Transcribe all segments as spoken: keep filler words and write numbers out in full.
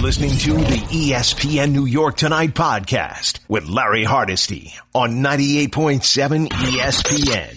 listening to the E S P N New York Tonight podcast with Larry Hardesty on ninety-eight point seven E S P N.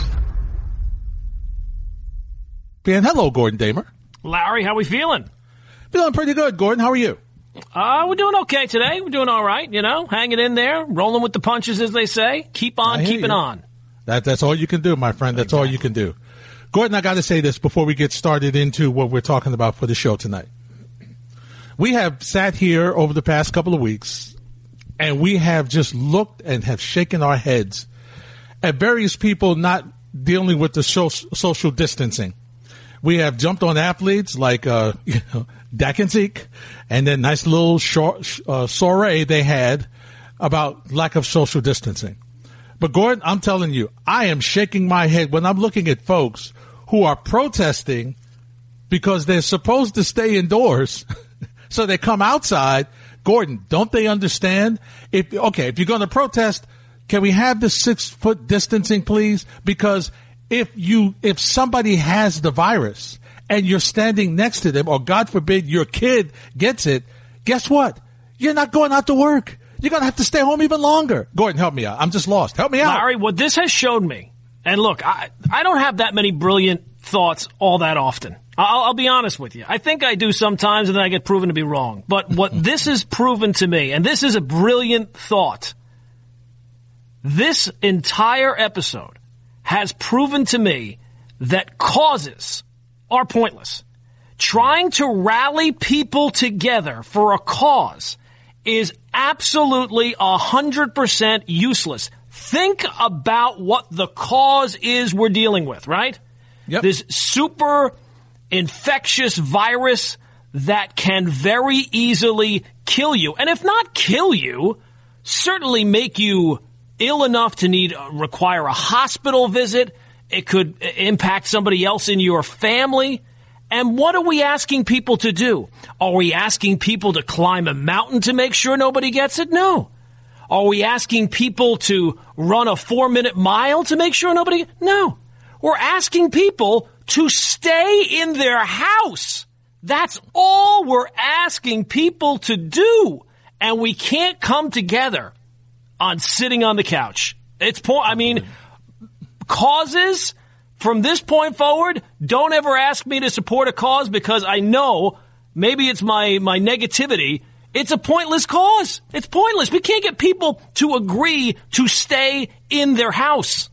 And hello, Gordon Damer. Larry, how we feeling? Feeling pretty good, Gordon. How are you? Uh, we're doing okay today. We're doing all right, you know, hanging in there, rolling with the punches, as they say. Keep on keeping you. on. That, that's all you can do, my friend. That's exactly all you can do. Gordon, I got to say this before we get started into what we're talking about for the show tonight. We have sat here over the past couple of weeks, and we have just looked and have shaken our heads at various people not dealing with the so- social distancing. We have jumped on athletes like uh, you know, Dak and Zeke, and then nice little short, uh, soiree they had about lack of social distancing. But, Gordon, I'm telling you, I am shaking my head when I'm looking at folks who are protesting because they're supposed to stay indoors. So they come outside. Gordon, don't they understand? If okay, if you're going to protest, can we have the six-foot distancing, please? Because if you if somebody has the virus and you're standing next to them, or God forbid your kid gets it, guess what? You're not going out to work. You're going to have to stay home even longer. Gordon, help me out. I'm just lost. Help me out. Larry, what this has showed me, and look, I, I don't have that many brilliant thoughts all that often. I'll, I'll be honest with you. I think I do sometimes, and then I get proven to be wrong. But what this has proven to me, and this is a brilliant thought, this entire episode has proven to me that causes are pointless. Trying to rally people together for a cause is absolutely one hundred percent useless. Think about what the cause is we're dealing with, right? Yep. This super infectious virus that can very easily kill you. And if not kill you, certainly make you ill enough to need uh, require a hospital visit. It could impact somebody else in your family. And what are we asking people to do? Are we asking people to climb a mountain to make sure nobody gets it? No. Are we asking people to run a four-minute mile to make sure nobody? No. We're asking people to stay in their house. That's all we're asking people to do. And we can't come together on sitting on the couch. It's po- I mean, causes from this point forward, don't ever ask me to support a cause because I know maybe it's my, my negativity. It's a pointless cause. It's pointless. We can't get people to agree to stay in their house.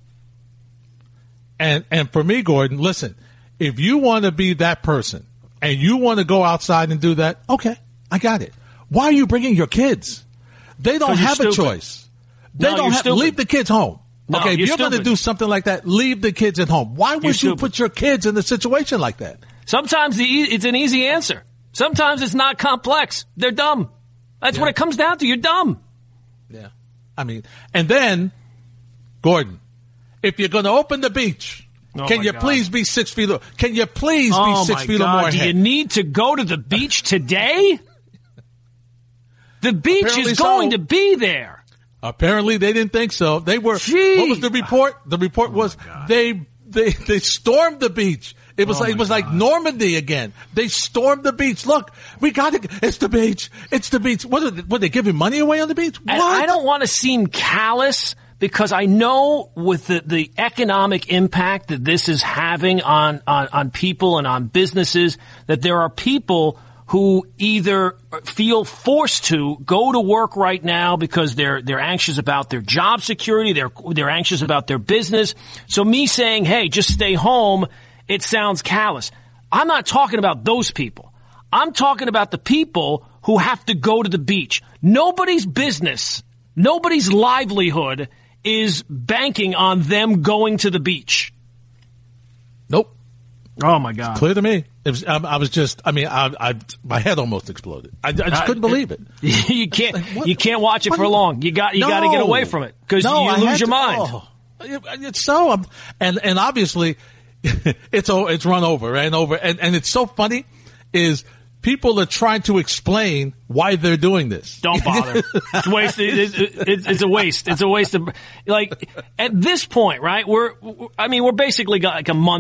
And and for me, Gordon, listen, if you want to be that person and you want to go outside and do that, okay, I got it. Why are you bringing your kids? They don't have a choice. They no, don't have to leave the kids home. No, okay, if you're, you're going to do something like that, leave the kids at home. Why would you put your kids in a situation like that? Sometimes the e- it's an easy answer. Sometimes it's not complex. They're dumb. That's yeah. what it comes down to. You're dumb. Yeah. I mean, and then, Gordon, if you're going to open the beach, oh can you God. please be six feet? Can you please oh be six my feet God. or more Do ahead? you need to go to the beach today? The beach Apparently is going so. to be there. Apparently they didn't think so. They were. Jeez. What was the report? The report oh was they they they stormed the beach. It was oh like it was God. like Normandy again. They stormed the beach. Look, we got to. It's the beach. It's the beach. What are they, what, they giving money away on the beach? What? And I don't want to seem callous because I know with the, the economic impact that this is having on, on on people and on businesses that there are people who either feel forced to go to work right now because they're they're anxious about their job security, they're they're anxious about their business. So me saying, "Hey, just stay home," it sounds callous. I'm not talking about those people. I'm talking about the people who have to go to the beach. Nobody's business, nobody's livelihood is banking on them going to the beach. Nope. Oh my God! It's clear to me. It was, I, I was just. I mean, I, I my head almost exploded. I, I just couldn't believe it. You can't. Like, you can't watch it for long. You got. You no, got to get away from it because no, you I lose your to, mind. Oh, it's so. Um, and and obviously, it's it's run over and over. And and it's so funny is people are trying to explain why they're doing this. Don't bother. It's waste. It's, it's, it's a waste. It's a waste of like at this point, right? We're. I mean, we're basically got like a month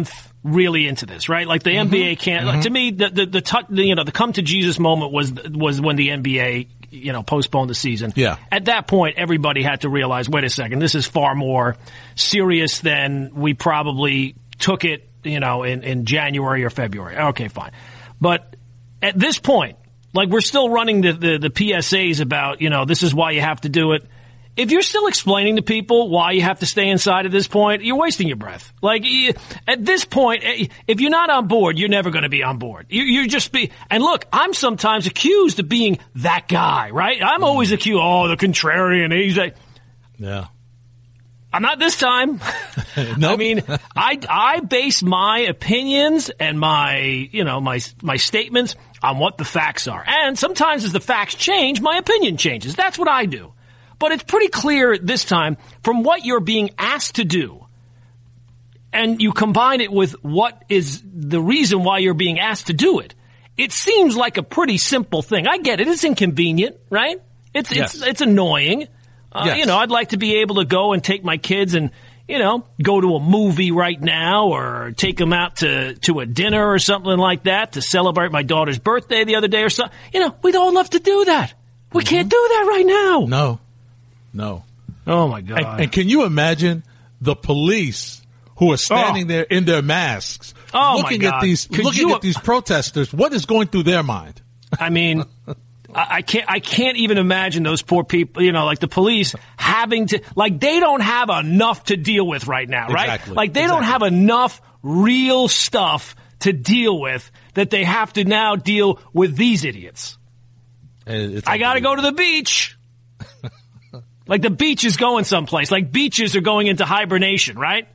really into this, right? Like the mm-hmm. N B A can't. Mm-hmm. To me, the the, the t- the you know the come to Jesus moment was was when the N B A you know postponed the season. Yeah. At that point, everybody had to realize, wait a second, this is far more serious than we probably took it, you know, in in January or February. Okay, fine, but at this point, like we're still running the the, the P S As about, you know, this is why you have to do it. If you're still explaining to people why you have to stay inside at this point, you're wasting your breath. Like, at this point, if you're not on board, you're never going to be on board. You, you're just be, and look, I'm sometimes accused of being that guy, right? I'm mm. always accused, oh, the contrarian. He's like, yeah. I'm not this time. Nope. I mean, I, I base my opinions and my, you know, my, my statements on what the facts are. And sometimes as the facts change, my opinion changes. That's what I do. But it's pretty clear this time from what you're being asked to do, and you combine it with what is the reason why you're being asked to do it. It seems like a pretty simple thing. I get it. It's inconvenient, right? It's yes. it's it's annoying. Uh, yes. You know, I'd like to be able to go and take my kids and, you know, go to a movie right now or take them out to, to a dinner or something like that to celebrate my daughter's birthday the other day or something. You know, we'd all love to do that. We mm-hmm. can't do that right now. No. No. Oh, my God. And, and can you imagine the police who are standing oh. there in their masks oh, looking my God. at these Could looking you, at these protesters? What is going through their mind? I mean, I, I can't I can't even imagine those poor people, you know, like the police having to, like they don't have enough to deal with right now, right? Exactly. Like they exactly. don't have enough real stuff to deal with that they have to now deal with these idiots. It's I got to go to the beach. Like the beach is going someplace. Like beaches are going into hibernation, right?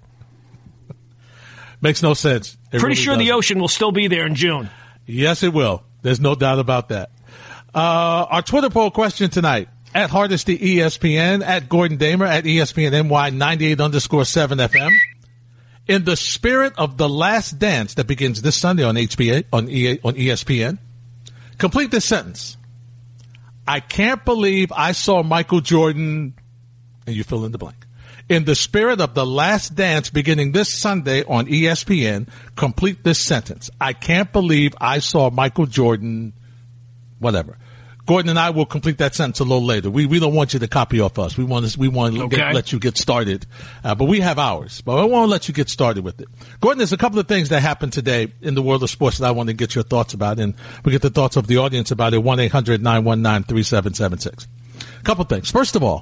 Makes no sense. It Pretty really sure doesn't. the ocean will still be there in June. Yes, it will. There's no doubt about that. Uh, our Twitter poll question tonight, at Hardesty E S P N, at Gordon Damer, at E S P N N Y ninety-eight underscore seven F M. In the spirit of The Last Dance that begins this Sunday on H B A, on, e, on E S P N, complete this sentence. I can't believe I saw Michael Jordan, and you fill in the blank. In the spirit of The Last Dance beginning this Sunday on E S P N, complete this sentence. I can't believe I saw Michael Jordan, whatever. Gordon and I will complete that sentence a little later. We we don't want you to copy off us. We want to, we want to okay. get, let you get started. Uh, but we have ours. But I want to let you get started with it. Gordon, there's a couple of things that happened today in the world of sports that I want to get your thoughts about. And we get the thoughts of the audience about it. one eight hundred nine one nine three seven seven six. A couple of things. First of all,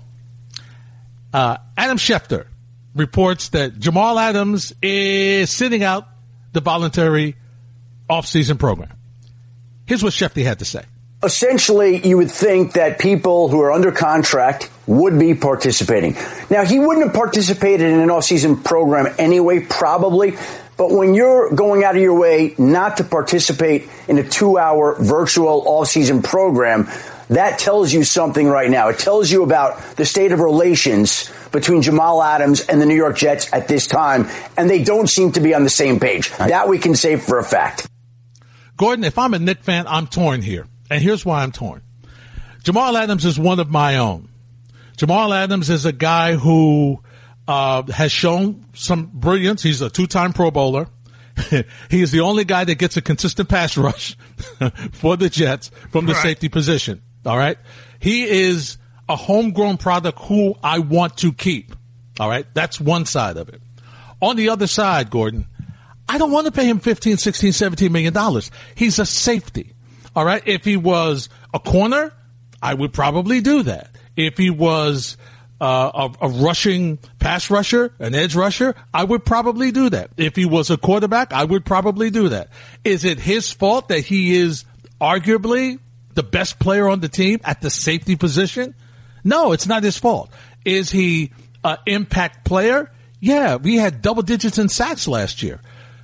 uh, Adam Schefter reports that Jamal Adams is sitting out the voluntary off-season program. Here's what Schefter had to say. Essentially, you would think that people who are under contract would be participating. Now, he wouldn't have participated in an off-season program anyway, probably. But when you're going out of your way not to participate in a two-hour virtual off-season program, that tells you something right now. It tells you about the state of relations between Jamal Adams and the New York Jets at this time, and they don't seem to be on the same page. That we can say for a fact. Gordon, if I'm a Knicks fan, I'm torn here. And here's why I'm torn. Jamal Adams is one of my own. Jamal Adams is a guy who uh, has shown some brilliance. He's a two-time Pro Bowler. He is the only guy that gets a consistent pass rush for the Jets from the right. safety position. All right. He is a homegrown product who I want to keep. All right. That's one side of it. On the other side, Gordon, I don't want to pay him fifteen, sixteen, seventeen million dollars. He's a safety. All right. If he was a corner, I would probably do that. If he was uh, a, a rushing pass rusher, an edge rusher, I would probably do that. If he was a quarterback, I would probably do that. Is it his fault that he is arguably the best player on the team at the safety position? No, it's not his fault. Is he an impact player? Yeah, we had double digits in sacks last year.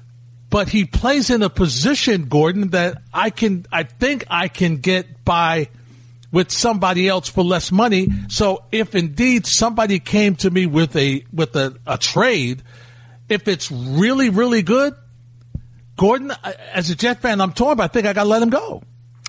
But he plays in a position, Gordon, that I can, I think I can get by with somebody else for less money. So if indeed somebody came to me with a, with a, a trade, if it's really, really good, Gordon, as a Jet fan, I'm torn, but I think I got to let him go.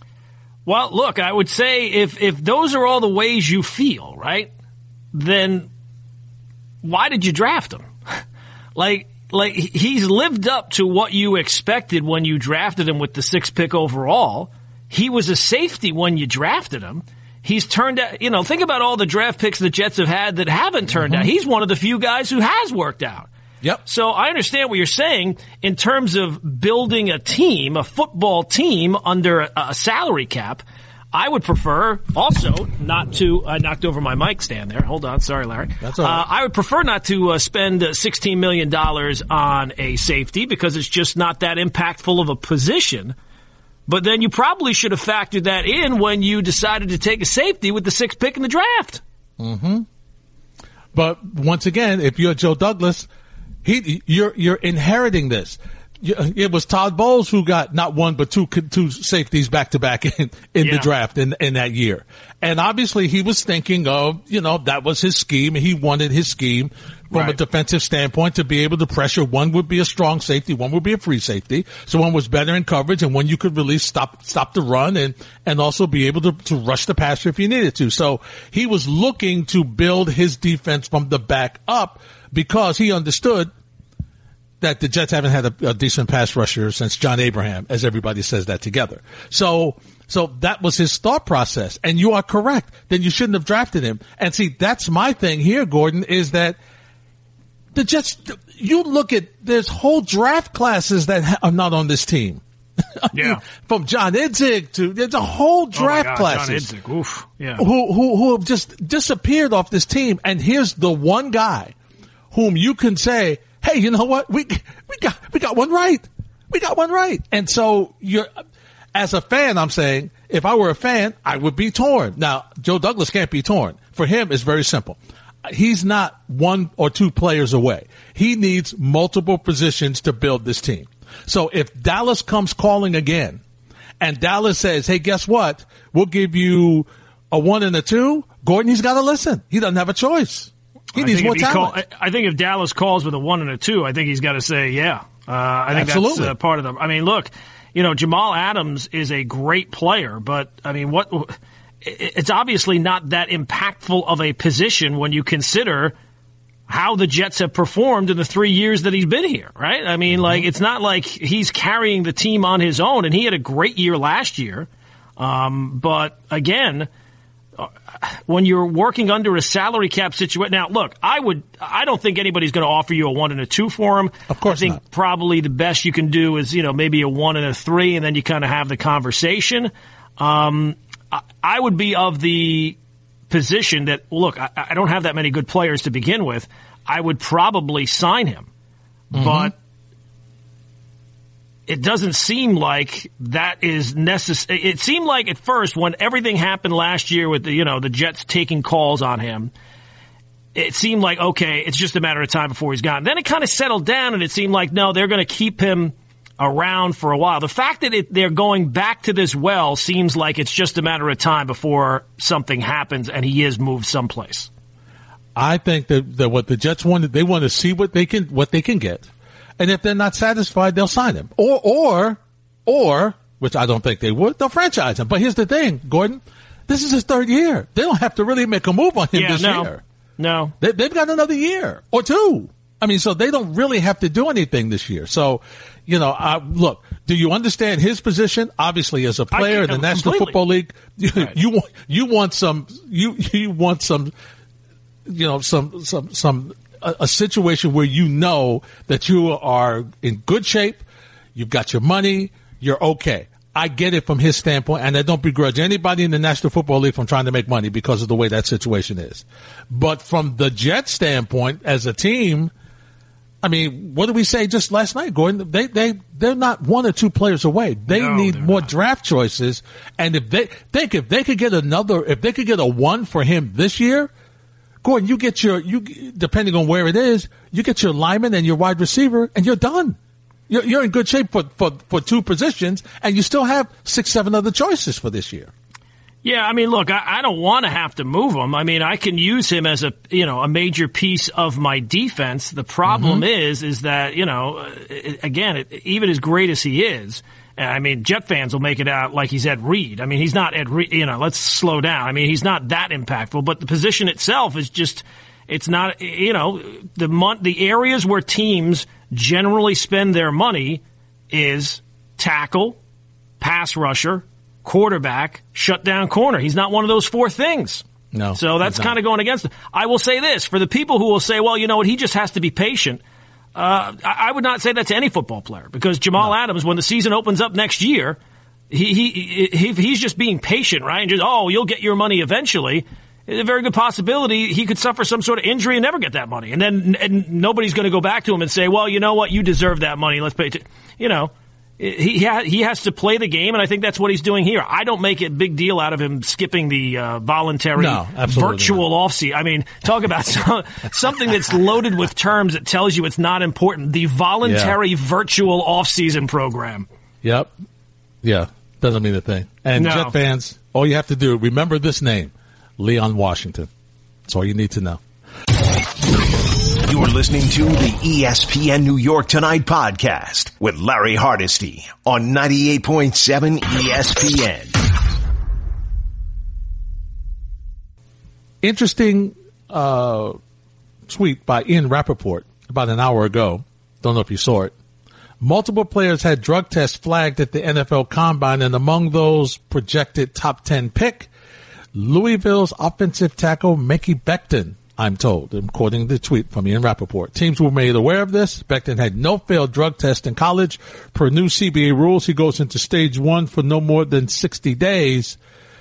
Well, look, I would say if, if those are all the ways you feel, right, then why did you draft him? like, like, he's lived up to what you expected when you drafted him with the sixth pick overall. He was a safety when you drafted him. He's turned out, you know, think about all the draft picks the Jets have had that haven't turned mm-hmm. out. He's one of the few guys who has worked out. Yep. So I understand what you're saying in terms of building a team, a football team under a, a salary cap. I would prefer also not to, I knocked over my mic stand there. Hold on. Sorry, Larry. That's all right. Uh, I would prefer not to uh, spend sixteen million dollars on a safety because it's just not that impactful of a position. But then you probably should have factored that in when you decided to take a safety with the sixth pick in the draft. Mm-hmm. But once again, if you're Joe Douglas, he you're you're inheriting this. It was Todd Bowles who got not one but two two safeties back to back in in yeah. the draft in in that year, and obviously he was thinking of you know that was his scheme. He wanted his scheme from right. a defensive standpoint to be able to pressure. One would be a strong safety, one would be a free safety. So one was better in coverage, and one you could release, stop stop the run, and and also be able to to rush the passer if you needed to. So he was looking to build his defense from the back up because he understood that the Jets haven't had a, a decent pass rusher since John Abraham, as everybody says that together. So, so that was his thought process. And you are correct. Then you shouldn't have drafted him. And see, that's my thing here, Gordon, is that the Jets, you look at, there's whole draft classes that ha- are not on this team. I yeah. mean, from John Idzik to, there's a whole draft oh my God, classes. John Idzik. Oof. Yeah. Who, who, who have just disappeared off this team. And here's the one guy whom you can say, hey, you know what? We we got we got one right. We got one right. And so you're, as a fan, I'm saying, if I were a fan, I would be torn. Now, Joe Douglas can't be torn. For him, it's very simple. He's not one or two players away. He needs multiple positions to build this team. So if Dallas comes calling again, and Dallas says, hey, guess what? We'll give you a one and a two, Gordon, he's got to listen. He doesn't have a choice. He I needs more Call, talent. I think if Dallas calls with a one and a two, I think he's got to say, yeah. Uh, I think Absolutely. that's uh, part of the. I mean, look, you know, Jamal Adams is a great player, but I mean, what? It's obviously not that impactful of a position when you consider how the Jets have performed in the three years that he's been here, right? I mean, mm-hmm. like it's not like he's carrying the team on his own, and he had a great year last year. Um, but again, when you're working under a salary cap situation, now look, I would, I don't think anybody's going to offer you a one and a two for him. Of course I think not. Probably the best you can do is, you know, maybe a one and a three, and then you kind of have the conversation. Um, I, I would be of the position that, look, I, I don't have that many good players to begin with. I would probably sign him, mm-hmm. but it doesn't seem like that is necessary. It seemed like at first when everything happened last year with the, you know, the Jets taking calls on him, it seemed like, okay, it's just a matter of time before he's gone. Then it kind of settled down and it seemed like, no, they're going to keep him around for a while. The fact that it, they're going back to this well seems like it's just a matter of time before something happens and he is moved someplace. I think that, that what the Jets wanted, they want to see what they can, what they can get. And if they're not satisfied, they'll sign him. Or, or, or, which I don't think they would, they'll franchise him. But here's the thing, Gordon. This is his third year. They don't have to really make a move on him yeah, this no, year. No. They, they've got another year or two. I mean, so they don't really have to do anything this year. So, you know, uh, look, do you understand his position? Obviously, as a player in the National completely. Football League, you, right. you want, you want some, you, you want some, you know, some, some, some, a, a situation where you know that you are in good shape, you've got your money, you're okay. I get it from his standpoint, and I don't begrudge anybody in the National Football League from trying to make money because of the way that situation is. But from the Jets standpoint, as a team, I mean, what did we say just last night, Gordon? They, they, they're not one or two players away. They no, need more not. draft choices. And if they, think if they could get another, if they could get a one for him this year, Gordon, you get your, you, depending on where it is, you get your lineman and your wide receiver and you're done. You're, you're in good shape for, for, for two positions, and you still have six, seven other choices for this year. Yeah, I mean, look, I, I don't want to have to move him. I mean, I can use him as a, you know, a major piece of my defense. The problem mm-hmm. is, is that, you know, again, it, even as great as he is, I mean, Jet fans will make it out like he's Ed Reed. I mean, he's not Ed Reed, you know, let's slow down. I mean, he's not that impactful, but the position itself is just, it's not, you know, the mon- the areas where teams generally spend their money is tackle, pass rusher, quarterback, shut down corner. He's not one of those four things. No. So that's kind of going against it. I will say this, for the people who will say, well, you know what, he just has to be patient. Uh, I would not say that to any football player, because Jamal no. Adams, when the season opens up next year, he, he, he he's just being patient, right? And just, oh, you'll get your money eventually. It's a very good possibility he could suffer some sort of injury and never get that money. And then and nobody's going to go back to him and say, well, you know what, you deserve that money. Let's pay it. You know, he, he has to play the game, and I think that's what he's doing here. I don't make a big deal out of him skipping the uh, voluntary no, virtual offseason. I mean, talk about some, something that's loaded with terms that tells you it's not important. The voluntary yeah. virtual offseason program. Yep. Yeah. Doesn't mean a thing. And no. Jet fans, all you have to do, remember this name, Leon Washington. That's all you need to know. You're listening to the E S P N New York Tonight podcast with Larry Hardesty on ninety-eight point seven E S P N. Interesting uh, tweet by Ian Rappaport about an hour ago. Don't know if you saw it. Multiple players had drug tests flagged at the N F L Combine, and among those projected top ten pick, Louisville's offensive tackle Mekhi Becton, I'm told, I'm quoting the tweet from Ian Rappaport. Teams were made aware of this. Becton had no failed drug test in college. Per new C B A rules, he goes into stage one for no more than sixty days.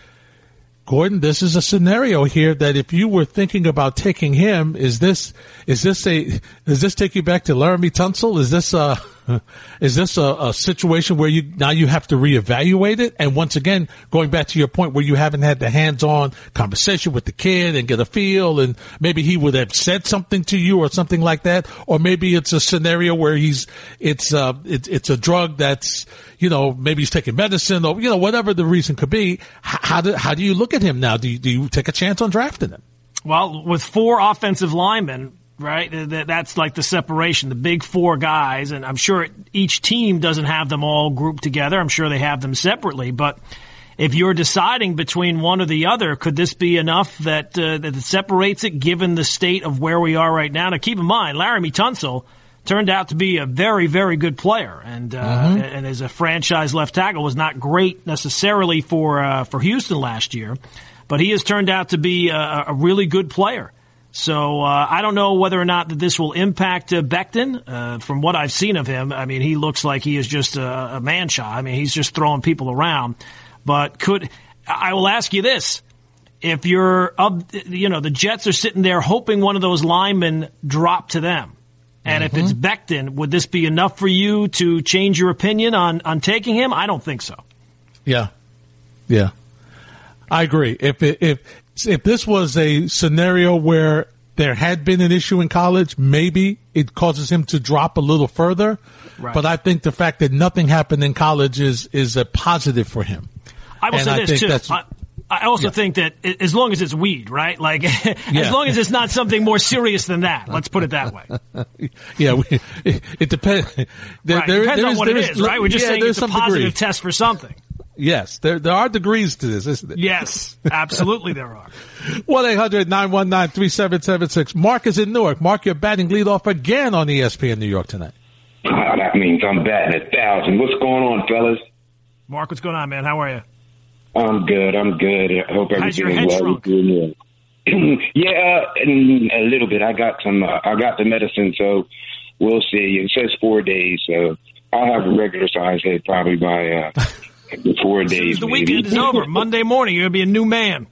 Gordon, this is a scenario here that if you were thinking about taking him, is this, is this a, does this take you back to Laramie Tunsil? Is this a, is this a, a situation where you, now you have to reevaluate it? And once again, going back to your point where you haven't had the hands-on conversation with the kid and get a feel, and maybe he would have said something to you or something like that. Or maybe it's a scenario where he's, it's, uh, it's, it's a drug that's, you know, maybe he's taking medicine or, you know, whatever the reason could be. How, how do, how do you look at him now? Do you, do you take a chance on drafting him? Well, with four offensive linemen, right, that's like the separation, the big four guys, and I'm sure each team doesn't have them all grouped together. I'm sure they have them separately, but if you're deciding between one or the other, could this be enough that, uh, that it separates it given the state of where we are right now? Now, keep in mind, Laramie Tunsil turned out to be a very, very good player, and uh, mm-hmm. and as a franchise left tackle was not great necessarily for uh, for Houston last year, but he has turned out to be a, a really good player. So uh, I don't know whether or not that this will impact uh, Becton. Uh, from what I've seen of him, I mean, he looks like he is just a, a man-child. I mean, he's just throwing people around. But could I will ask you this: if you're, up, you know, the Jets are sitting there hoping one of those linemen drop to them. And mm-hmm. if it's Becton, would this be enough for you to change your opinion on, on taking him? I don't think so. Yeah. Yeah. I agree. If it, if if this was a scenario where there had been an issue in college, maybe it causes him to drop a little further. Right. But I think the fact that nothing happened in college is is a positive for him. I will and say I this, too. I, I also yeah. think that as long as it's weed, right? Like, yeah. as long as it's not something more serious than that. Let's put it that way. Yeah, we, it, it depends. There, right. there, depends there on is, what it is, is, right? We're just yeah, saying it's a positive degree. test for something. Yes, there there are degrees to this, isn't it? Yes, absolutely there are. one eight hundred nine one nine three seven seven six. Mark is in Newark. Mark, you're batting leadoff again on E S P N New York tonight. Oh, that means I'm batting a thousand. What's going on, fellas? Mark, what's going on, man? How are you? I'm good. I'm good. I hope How's everything your head is well. shrunk? Yeah, uh, a little bit. I got some. Uh, I got the medicine, so we'll see. It says four days, so I'll have a regular size head probably by uh, four days. The maybe. weekend is over. Monday morning, you're gonna be a new man.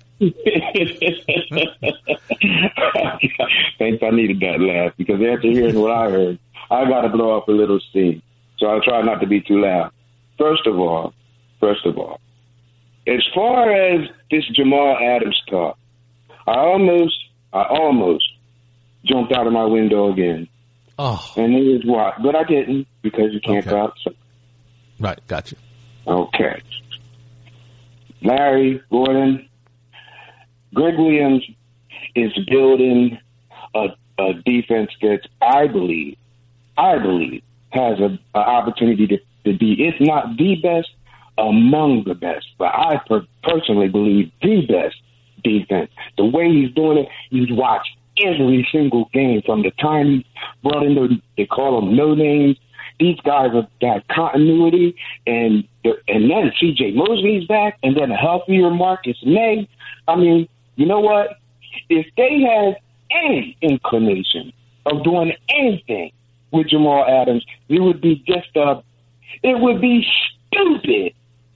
Thanks. I needed that laugh because after hearing what I heard, I got to blow off a little steam. So I'll try not to be too loud. First of all, first of all. As far as this Jamal Adams talk, I almost, I almost jumped out of my window again. Oh. And here's why. But I didn't because you can't okay. go outside. Right, gotcha. Okay. Larry, Gordon, Greg Williams is building a, a defense that I believe, I believe, has an opportunity to, to be, if not the best, among the best, but I per- personally believe the best defense. The way he's doing it, you watch every single game from the time he brought in the, they call them no names. These guys have got continuity, and and then C J Mosley's back, and then a healthier Marcus May. I mean, you know what? If they had any inclination of doing anything with Jamal Adams, it would be just a, it would be stupid.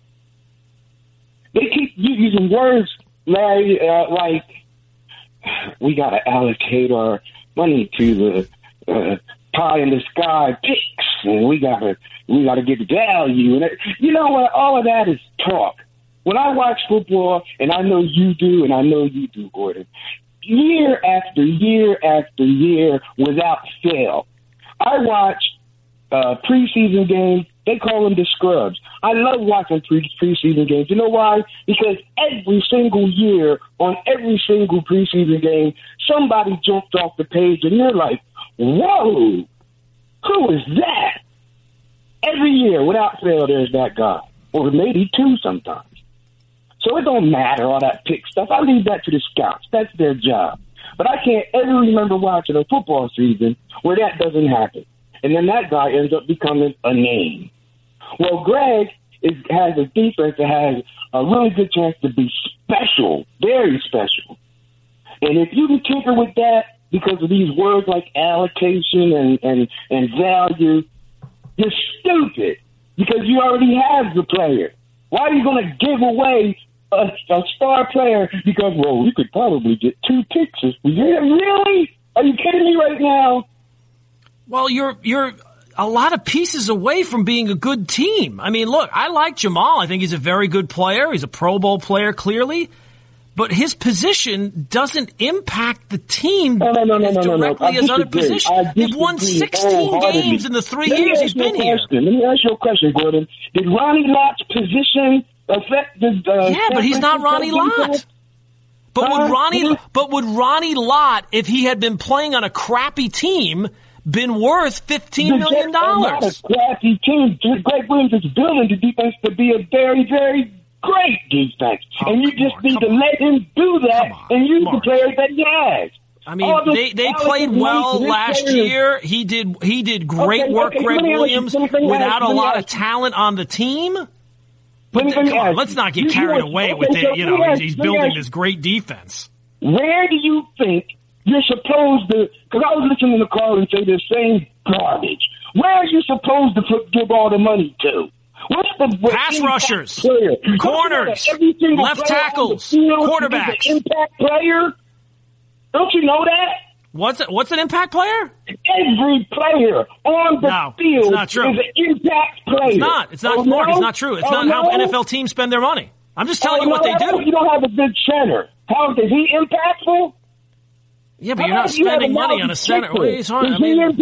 They keep using words, Larry, uh, like, we got to allocate our money to the uh, pie in the sky picks, and we got to we got to get value. And it, you know what? All of that is talk. When I watch football, and I know you do, and I know you do, Gordon, year after year after year without fail, I watch uh, preseason games. They call them the scrubs. I love watching pre- preseason games. You know why? Because every single year, on every single preseason game, somebody jumped off the page, and you're like, whoa, who is that? Every year, without fail, there's that guy. Or maybe two sometimes. So it don't matter, all that pick stuff. I leave that to the scouts. That's their job. But I can't ever remember watching a football season where that doesn't happen. And then that guy ends up becoming a name. Well, Greg is, has a defense that has a really good chance to be special, very special. And if you can tinker with that because of these words like allocation and, and, and value, you're stupid because you already have the player. Why are you going to give away a, a star player because, well, we could probably get two picks if we did? Really? Are you kidding me right now? Well, you're you're a lot of pieces away from being a good team. I mean, look, I like Jamal. I think he's a very good player. He's a Pro Bowl player, clearly. But his position doesn't impact the team no, no, no, no, as no, no, directly no. as other positions. They've won sixteen games in the three years he's been here. Let me ask you a question, Gordon. Did Ronnie Lott's position affect the... Uh, yeah, but he's not Ronnie Lott. But would Ronnie, but would Ronnie Lott, if he had been playing on a crappy team, been worth fifteen million dollars? Not a crappy team. Greg Williams is building the defense to be a very, very great defense. Oh, and you just on, need to on. let him do that and use Mark. the players that he has. I mean, they, they played well last year. He did he did great okay, work, okay, Greg Williams, without a lot of talent on the team. But come on, let's not get carried away with it. You know, he's building this great defense. Where do you think you're supposed to, because I was listening to Carl and say the same garbage. Where are you supposed to put, give all the money to? What's the what pass rushers, player? corners, left tackles, quarterbacks? Impact player? Don't you know that? What's it, what's an impact player? Every player on the no, field it's not true. is an impact player. It's not. It's not. Oh, Mark, no? it's not true. It's oh, not no? how N F L teams spend their money. I'm just telling oh, you what no, they do. You don't have a good center. How is he impactful? Yeah, but you're not spending money on a center. What are you talking about? I mean,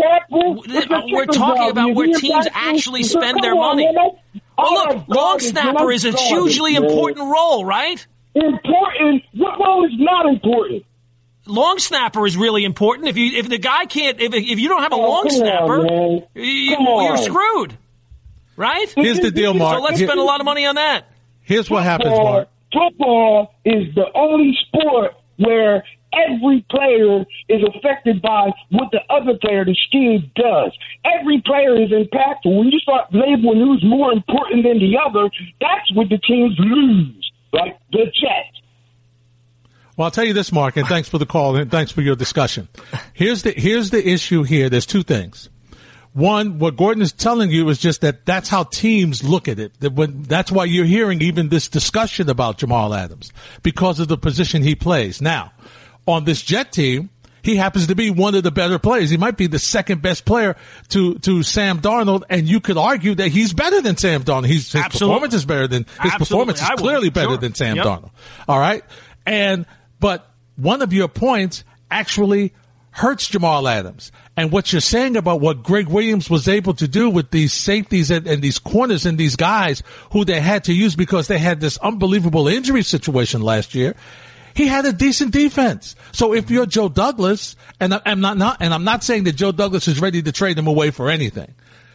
we're talking about where teams actually spend their money. Well, look, long snapper is a hugely important role, right? Important? What role is not important? Long snapper is really important. If you if the guy can't if if you don't have a long snapper, you, you're screwed, right? Here's the deal, Mark. So let's spend a lot of money on that. Here's what happens, Mark. Football is the only sport where every player is affected by what the other player, the scheme, does. Every player is impactful. When you start labeling who's more important than the other, that's what the teams lose, like the Jets. Well, I'll tell you this, Mark, and thanks for the call and thanks for your discussion. Here's the here's the issue here. There's two things. One, what Gordon is telling you is just that that's how teams look at it. That when, that's why you're hearing even this discussion about Jamal Adams, because of the position he plays. Now, on this Jet team, he happens to be one of the better players. He might be the second best player to, to Sam Darnold, and you could argue that he's better than Sam Darnold. He's, his Absolutely. performance is better than, his Absolutely. performance is clearly better sure. than Sam yep. Darnold. All right? And, but one of your points actually hurts Jamal Adams. And what you're saying about what Greg Williams was able to do with these safeties and, and these corners and these guys who they had to use because they had this unbelievable injury situation last year, he had a decent defense. So if you're Joe Douglas, and I'm not, not and I'm not saying that Joe Douglas is ready to trade him away for anything,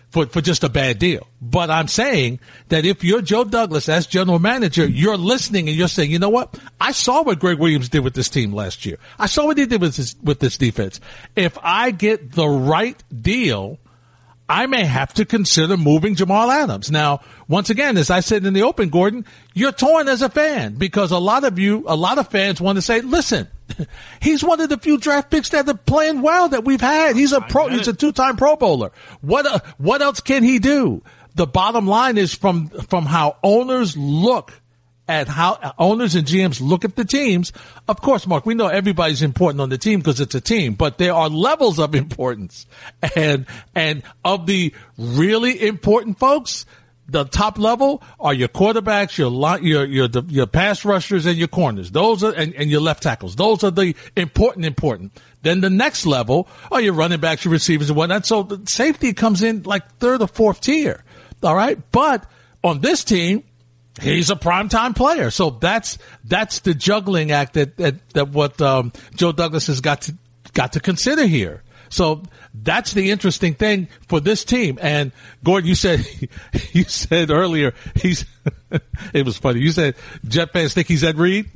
for, for just a bad deal. But I'm saying that if you're Joe Douglas as general manager, you're listening and you're saying, you know what? I saw what Greg Williams did with this team last year. I saw what he did with this, with this defense. If I get the right deal, I may have to consider moving Jamal Adams. Now, once again, as I said in the open, Gordon, you're torn as a fan because a lot of you, a lot of fans want to say, listen, he's one of the few draft picks that are playing well that we've had. He's a pro, he's a two-time Pro Bowler. What, uh, what else can he do? The bottom line is from, from how owners look at how owners and G Ms look at the teams. Of course, Mark, we know everybody's important on the team because it's a team, but there are levels of importance. And, and of the really important folks, the top level are your quarterbacks, your your your your pass rushers, and your corners. Those are and, and your left tackles. Those are the important important. Then the next level are your running backs, your receivers, and whatnot. So the safety comes in like third or fourth tier. All right, but on this team, he's a primetime player. So that's that's the juggling act that that, that what um, Joe Douglas has got to got to consider here. So that's the interesting thing for this team. And Gordon, you said, you said earlier, he's, it was funny. You said Jet fans think he's Ed Reed.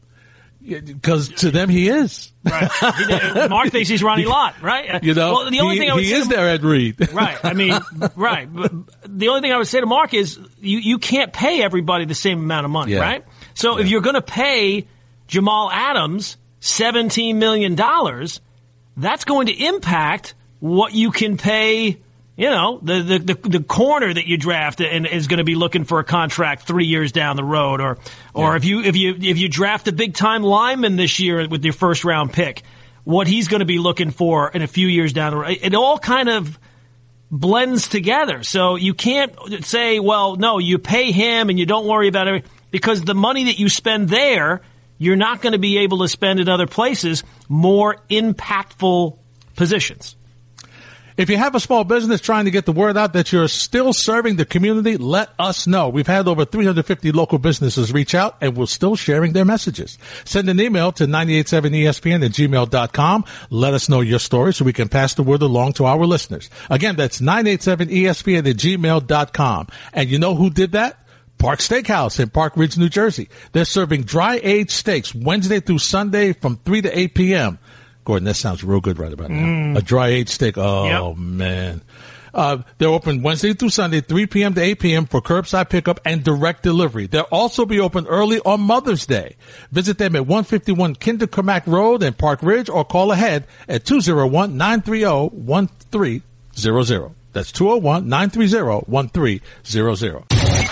Because to them he is. Right. Mark thinks he's Ronnie Lott, right? You know, well, the only he, thing I would he say is to, their Ed Reed. Right. I mean, right. But the only thing I would say to Mark is you, you can't pay everybody the same amount of money, yeah. right? So yeah. if you're going to pay Jamal Adams seventeen million dollars, that's going to impact what you can pay, you know, the, the, the, the corner that you draft and is going to be looking for a contract three years down the road. Or, or yeah. if you, if you, if you draft a big time lineman this year with your first round pick, what he's going to be looking for in a few years down the road. It all kind of blends together. So you can't say, well, no, you pay him and you don't worry about it because the money that you spend there, you're not going to be able to spend in other places, more impactful positions. If you have a small business trying to get the word out that you're still serving the community, let us know. We've had over three hundred fifty local businesses reach out, and we're still sharing their messages. Send an email to nine eight seven E S P N at gmail dot com. Let us know your story so we can pass the word along to our listeners. Again, that's nine eight seven E S P N at gmail dot com. And you know who did that? Park Steakhouse in Park Ridge, New Jersey. They're serving dry-aged steaks Wednesday through Sunday from three to eight p.m. Gordon, that sounds real good right about now. Mm. A dry-aged steak. Oh, yep. man. Uh, they're open Wednesday through Sunday, three p.m. to eight p.m. for curbside pickup and direct delivery. They'll also be open early on Mother's Day. Visit them at one fifty-one Kinder Carmack Road in Park Ridge or call ahead at two oh one, nine three oh, one three zero zero. That's two oh one, nine three oh, one three zero zero.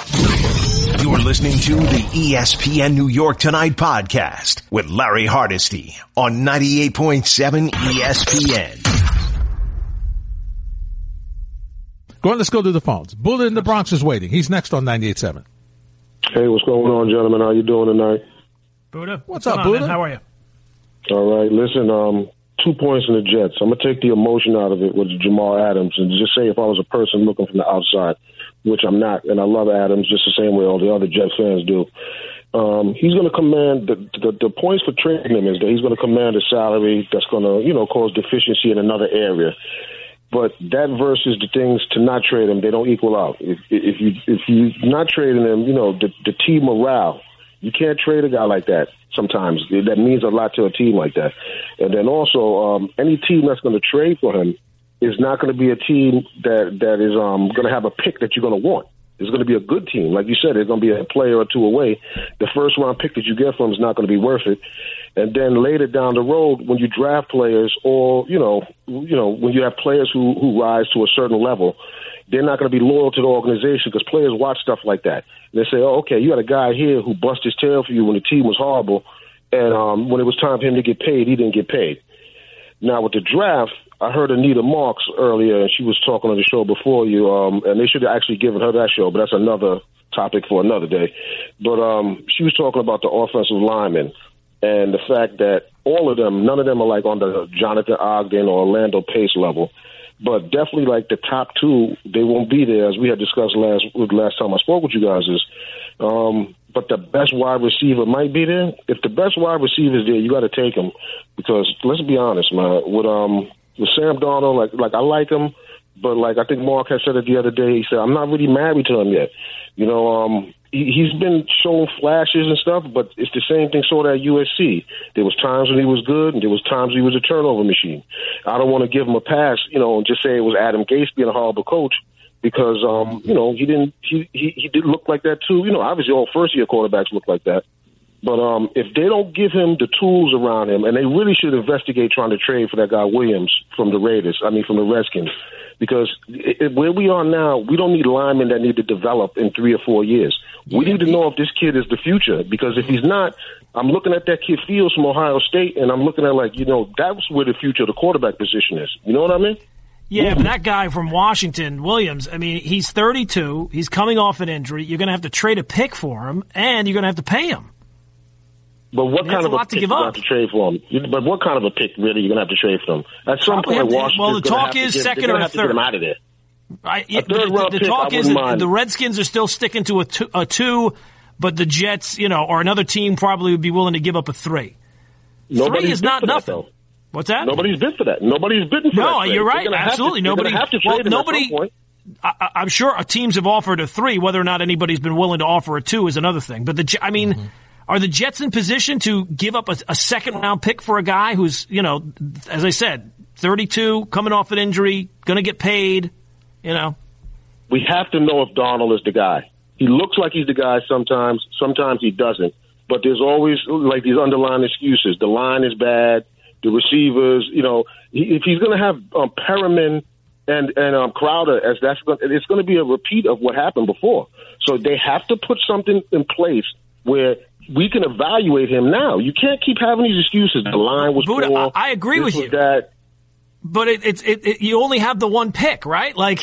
You're listening to the E S P N New York Tonight podcast with Larry Hardesty on ninety-eight point seven E S P N. Go on, let's go to the phones. Buddha in the Bronx is waiting. He's next on ninety-eight point seven. Hey, what's going on, gentlemen? How you doing tonight? Buddha, what's, what's up, Buddha? Man? How are you? All right. Listen, um, two points in the Jets. I'm gonna take the emotion out of it with Jamal Adams and just say if I was a person looking from the outside, which I'm not, and I love Adams just the same way all the other Jets fans do. Um, he's going to command the, the the points for trading him is that he's going to command a salary that's going to, you know, cause deficiency in another area. But that versus the things to not trade him, they don't equal out. If, if you if you not trading him, you know, the, the team morale, you can't trade a guy like that. Sometimes that means a lot to a team like that. And then also, um, any team that's going to trade for him is not going to be a team that that is um, going to have a pick that you're going to want. It's going to be a good team. Like you said, it's going to be a player or two away. The first round pick that you get from him is not going to be worth it. And then later down the road, when you draft players or, you know, you know, when you have players who, who rise to a certain level, they're not going to be loyal to the organization because players watch stuff like that. And they say, oh, okay, you got a guy here who bust his tail for you when the team was horrible. And um, when it was time for him to get paid, he didn't get paid. Now with the draft, I heard Anita Marks earlier, and she was talking on the show before you, um, and they should have actually given her that show, but that's another topic for another day. But um, she was talking about the offensive linemen and the fact that all of them, none of them are like on the Jonathan Ogden or Orlando Pace level, but definitely like the top two, they won't be there, as we had discussed last last time I spoke with you guys, is um, but the best wide receiver might be there. If the best wide receiver is there, you got to take him because let's be honest, man, with um. With Sam Darnold, like like I like him, But like I think Mark had said it the other day, he said, I'm not really married to him yet. You know, um, he, he's been showing flashes and stuff, but it's the same thing sort of at U S C. There was times when he was good, and there was times he was a turnover machine. I don't want to give him a pass, you know, and just say it was Adam Gase being a horrible coach because, um, you know, he didn't, he, he, he did look like that too. You know, obviously all first-year quarterbacks look like that. But um, if they don't give him the tools around him, and they really should investigate trying to trade for that guy Williams from the Raiders, I mean from the Redskins, because it, it, where we are now, we don't need linemen that need to develop in three or four years. We need to know if this kid is the future, because if he's not, I'm looking at that kid Fields from Ohio State, and I'm looking at like, you know, that's where the future of the quarterback position is. You know what I mean? Yeah, but that guy from Washington, Williams, I mean, he's thirty-two. He's coming off an injury. You're going to have to trade a pick for him, and you're going to have to pay him. But what kind of a, a pick to you have to trade for him? But what kind of a pick really you're going to have to trade for him? At some Probably point, to, Washington's well, the talk is get, second or have third. To get him out of there. I, yeah, a third the, round the pick, talk I is wouldn't that mind. the Redskins are still sticking to a two, a two, but the Jets, you know, or another team probably would be willing to give up a three. Nobody's three is not nothing. That, What's that? Nobody's bid for that. Nobody's bidding for no, that. No, you're right. Absolutely, to, nobody. Have to well, trade him nobody. At some point. I, I'm sure teams have offered a three. Whether or not anybody's been willing to offer a two is another thing. But the, I mean. Mm-hmm. Are the Jets in position to give up a, a second-round pick for a guy who's, you know, as I said, thirty-two, coming off an injury, going to get paid, you know? We have to know if Darnold is the guy. He looks like he's the guy sometimes. Sometimes he doesn't. But there's always, like, these underlying excuses. The line is bad. The receivers, you know, he, if he's going to have um, Perriman and, and um, Crowder, as that's gonna, it's going to be a repeat of what happened before. So they have to put something in place where we can evaluate him now. You can't keep having these excuses. The line was Buddha, poor. I agree with you. That. But it, it's it, it, you only have the one pick, right? Like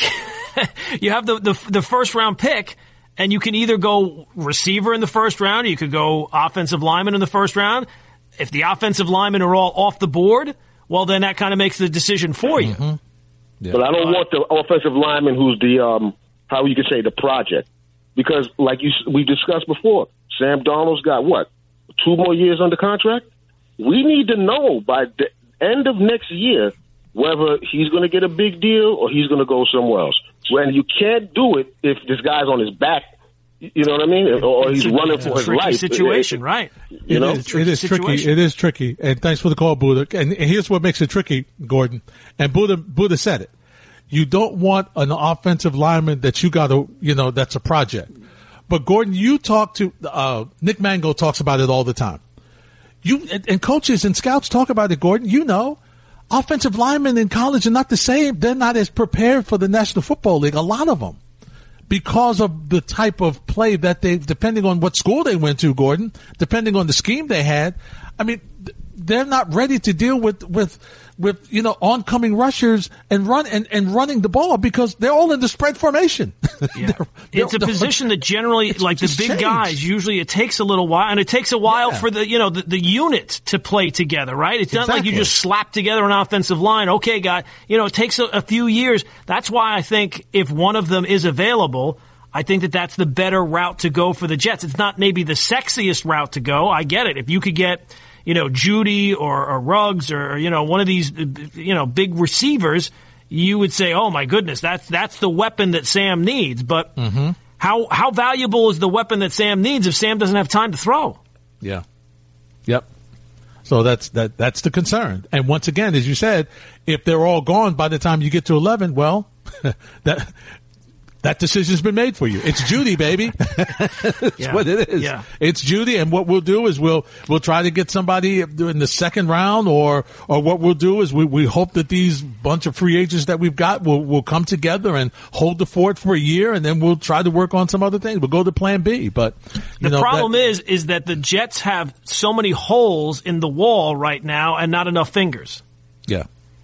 you have the, the the first round pick, and you can either go receiver in the first round, or you could go offensive lineman in the first round. If the offensive linemen are all off the board, well, then that kind of makes the decision for you. Mm-hmm. Yeah. But I don't want the offensive lineman who's the um, how you could say the project, because like you we discussed before. Sam Darnold's got, what, two more years under contract? We need to know by the end of next year whether he's going to get a big deal or he's going to go somewhere else. When you can't do it if this guy's on his back, you know what I mean? Or it's he's a, running it's for a his tricky life. situation, right? You it know? is, it is tricky. Situation. It is tricky. And thanks for the call, Buddha. And here's what makes it tricky, Gordon. And Buddha, Buddha said it. You don't want an offensive lineman that you got to, you know, that's a project. But Gordon, you talk to uh, Nick Mango talks about it all the time. You and, and coaches and scouts talk about it. Gordon, you know, offensive linemen in college are not the same. They're not as prepared for the National Football League. A lot of them, because of the type of play that they, depending on what school they went to, Gordon, depending on the scheme they had. I mean, they're not ready to deal with with with you know oncoming rushers and run and, and running the ball because they're all in the spread formation. Yeah. they're, it's they're, a position that generally, like the big changed. guys, usually it takes a little while, and it takes a while Yeah. for the you know the, the unit to play together, right? It's not like you Exactly. just slap together an offensive line. Okay, guy, you know it takes a, a few years. That's why I think if one of them is available, I think that that's the better route to go for the Jets. It's not maybe the sexiest route to go. I get it. If you could get, you know, Judy or, or Ruggs or, you know, one of these, you know, big receivers, you would say, oh my goodness, that's, that's the weapon that Sam needs. But mm-hmm. how, how valuable is the weapon that Sam needs if Sam doesn't have time to throw? Yeah. Yep. So that's, that, that's the concern. And once again, as you said, if they're all gone by the time you get to eleven, well, that, that decision's been made for you. It's Judy, baby. That's Yeah. what it is. Yeah. It's Judy, and what we'll do is we'll we'll try to get somebody in the second round, or or what we'll do is we, we hope that these bunch of free agents that we've got will will come together and hold the fort for a year, and then we'll try to work on some other things. We'll go to Plan B. But you The know, problem that, is, is that the Jets have so many holes in the wall right now and not enough fingers. yeah.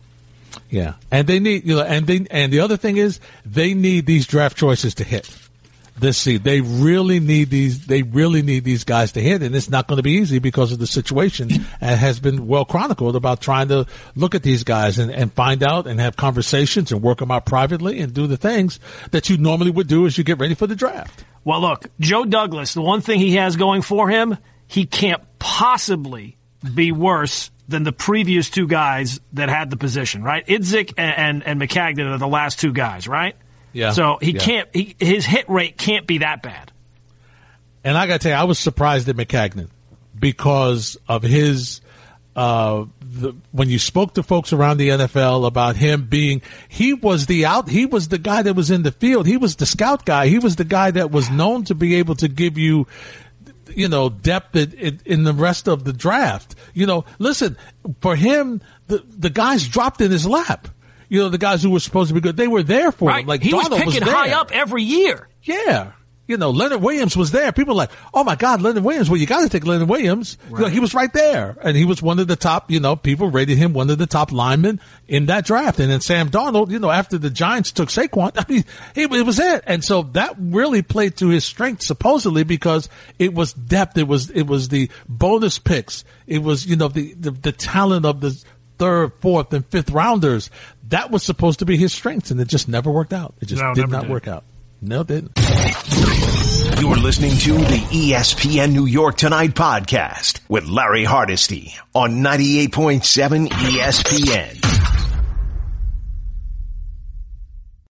Yeah, and they need, you know, and they, and the other thing is they need these draft choices to hit this season. They really need these, they really need these guys to hit, and it's not going to be easy because of the situation and has been well chronicled about trying to look at these guys and, and find out and have conversations and work them out privately and do the things that you normally would do as you get ready for the draft. Well, look, Joe Douglas, the one thing he has going for him, he can't possibly be worse than the previous two guys that had the position, right? Idzik and, and, and Maccagnan are the last two guys, right? Yeah. So he yeah. can't, he, his hit rate can't be that bad. And I got to tell you, I was surprised at Maccagnan because of his, uh, the, when you spoke to folks around the N F L about him being, he was the out, he was the guy that was in the field. He was the scout guy. He was the guy that was known to be able to give you, you know, depth in, in, in the rest of the draft. You know, listen, for him, the, the guys dropped in his lap. You know, the guys who were supposed to be good, they were there for right. him. Like he Donald was picking was high up every year. Yeah. You know, Leonard Williams was there. People were like, oh my God, Leonard Williams. Well, you got to take Leonard Williams. Right. You know, he was right there. And he was one of the top, you know, people rated him one of the top linemen in that draft. And then Sam Darnold, you know, after the Giants took Saquon, I mean, it, it was it. And so that really played to his strength, supposedly, because it was depth. It was, it was the bonus picks. It was, you know, the, the, the talent of the third, fourth, and fifth rounders. That was supposed to be his strengths, and it just never worked out. It just no, did not did. work out. No, it didn't. You're listening to the E S P N New York Tonight podcast with Larry Hardesty on ninety-eight point seven E S P N.